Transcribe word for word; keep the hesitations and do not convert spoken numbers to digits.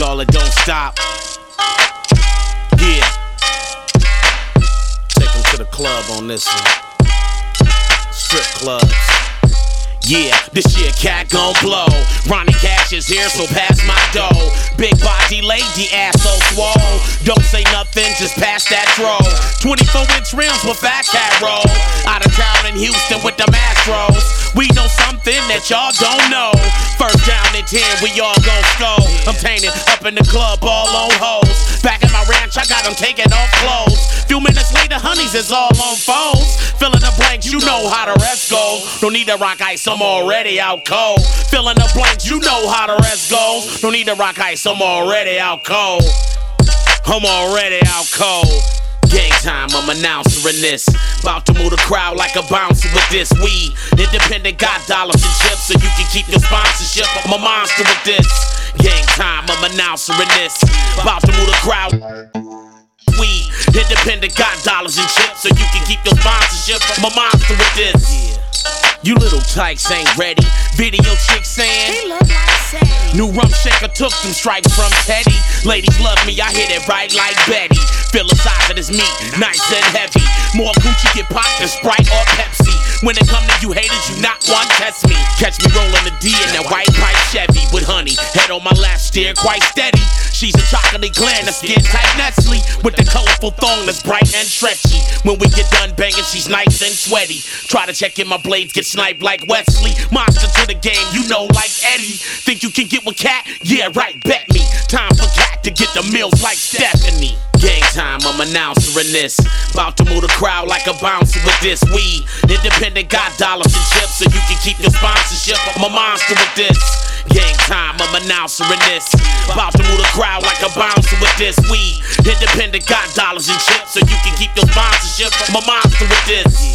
y'all, it don't stop. Yeah. Take them to the club on this one. Strip clubs. Yeah, this year cat gon' blow. Ronnie Cash is here, so pass my dough. Big body lady, ass so swole. Don't say nothing, just pass that troll. twenty-four inch rims with fat cat roll. Out of town in Houston with the Astros. We know something that y'all don't know. First down and ten, we all gon' score. I'm painted up in the club, all on hoes. Back at my ranch, I got them taking off clothes. Few minutes later, honeys is all on phones. Filling the blanks, you know how the rest goes. Don't need to rock ice, I'm already out cold. Filling the blanks, you know how the rest goes. Don't need to rock ice, I'm already out cold. I'm already out cold. Game time, I'm announcing this. About to move the crowd like a bouncer with this weed. Independent got dollars and chips so you can keep your sponsorship. I'm a monster with this. Game time, I'm announcing this. About to move the crowd. Weed. Independent got dollars and chips so you can keep your sponsorship. I'm a monster with this. You little tykes ain't ready. Video chick saying they look like Sadie. New rum shaker took them stripes from Teddy. Ladies love me, I hit it right like Betty. Feel the size of this meat, nice and heavy. More Gucci get popped than Sprite or Pepsi. When it come to you haters, you not one test me. Catch me rolling the D in that white pipe Chevy with honey. Head on my lap, steer quite steady. She's a chocolate gland, a skin tight Nestle with the colorful thong that's bright and stretchy. When we get done banging, she's nice and sweaty. Try to check in my blades, get sniped like Wesley. Monster to the game, you know like Eddie. Think you can get with Cat? Yeah, right, bet me. Time for Cat to get the meals like Stephanie. Game time, I'm announcing this. About to move the crowd like a bouncer with this weed. Independent got dollars and chips so you can keep your sponsorship. I'm a monster with this. Game time, I'm announcing this. About to move the crowd like a bouncer with this weed. Independent got dollars and chips so you can keep your sponsorship. I'm a monster with this.